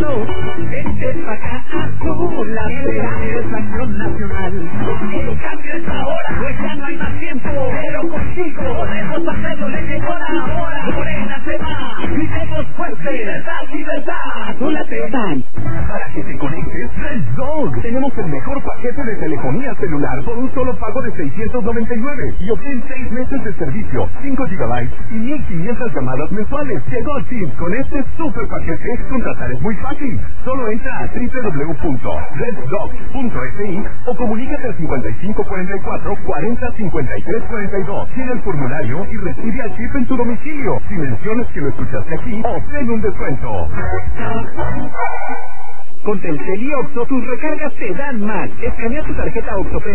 Azul. Vente pa' acá, Azul, la es acción nacional. El cambio es ahora, pues ya no hay más tiempo. Pero contigo podemos hacerlo, le llegó la hora. Morena se va, gritemos fuerte, libertad, Azul la te van. Para que te conectes, Red Dog. Tenemos el mejor paquete de telefonía celular por un solo pago de $699 y obtén 6 meses de servicio, 5 GB y 1500 llamadas mensuales. Llegó Tim con este super paquete. Contratar es muy fácil. Solo entra a www.reddog.fi o comunícate al 5544 40 53 42. Tiene el formulario y recibe al chip en tu domicilio. Si mencionas que lo escuchaste aquí, obtén un descuento. Con Telcel y Oxo, tus recargas te dan más. Escanea tu tarjeta OxoPay